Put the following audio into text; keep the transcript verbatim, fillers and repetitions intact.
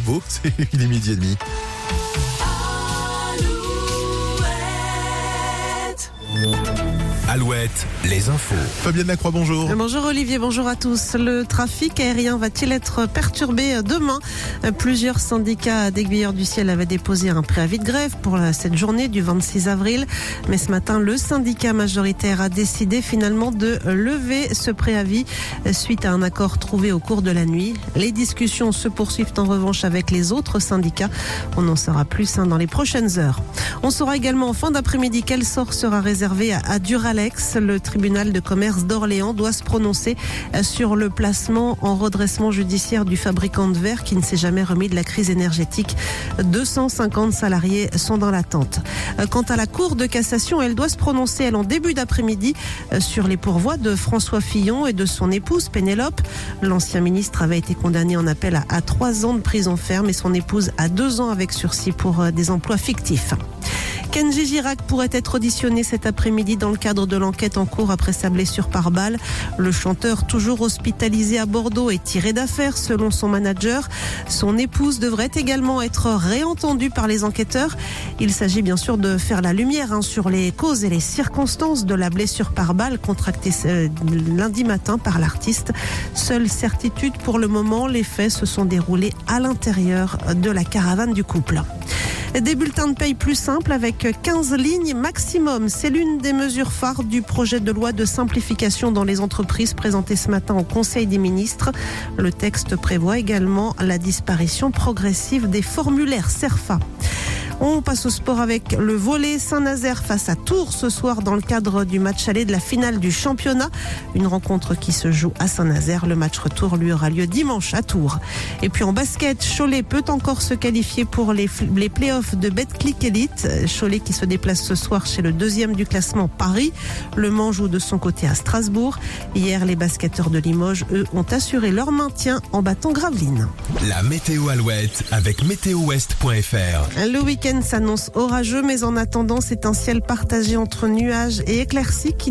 beau, c'est, il est midi et demi. Alouette, les infos. Fabienne Lacroix, bonjour. Bonjour Olivier, bonjour à tous. Le trafic aérien va-t-il être perturbé demain ? Plusieurs syndicats d'aiguilleurs du ciel avaient déposé un préavis de grève pour cette journée du vingt-six avril. Mais ce matin, le syndicat majoritaire a décidé finalement de lever ce préavis suite à un accord trouvé au cours de la nuit. Les discussions se poursuivent en revanche avec les autres syndicats. On en saura plus dans les prochaines heures. On saura également en fin d'après-midi quel sort sera réservé à Duralex. Le tribunal de commerce d'Orléans doit se prononcer sur le placement en redressement judiciaire du fabricant de verre qui ne s'est jamais remis de la crise énergétique. deux cent cinquante salariés sont dans l'attente. Quant à la Cour de cassation, elle doit se prononcer elle, en début d'après-midi sur les pourvois de François Fillon et de son épouse Pénélope. L'ancien ministre avait été condamné en appel à, à trois ans de prison ferme et son épouse à deux ans avec sursis pour des emplois fictifs. Kenji Girac pourrait être auditionné cet après-midi dans le cadre de l'enquête en cours après sa blessure par balle. Le chanteur, toujours hospitalisé à Bordeaux, est tiré d'affaire selon son manager. Son épouse devrait également être réentendue par les enquêteurs. Il s'agit bien sûr de faire la lumière hein, sur les causes et les circonstances de la blessure par balle contractée euh, lundi matin par l'artiste. Seule certitude pour le moment, les faits se sont déroulés à l'intérieur de la caravane du couple. Des bulletins de paye plus simples avec quinze lignes maximum. C'est l'une des mesures phares du projet de loi de simplification dans les entreprises présenté ce matin au Conseil des ministres. Le texte prévoit également la disparition progressive des formulaires CERFA. On passe au sport avec le volley. Saint-Nazaire face à Tours ce soir dans le cadre du match aller de la finale du championnat. Une rencontre qui se joue à Saint-Nazaire. Le match retour lui aura lieu dimanche à Tours. Et puis en basket, Cholet peut encore se qualifier pour les, les playoffs de Betclic Elite. Cholet qui se déplace ce soir chez le deuxième du classement Paris. Le Mans joue de son côté à Strasbourg. Hier, les basketteurs de Limoges, eux, ont assuré leur maintien en battant Gravelines. La météo Alouette avec météo ouest point f r. Le week-end s'annonce orageux, mais en attendant, c'est un ciel partagé entre nuages et éclaircies qui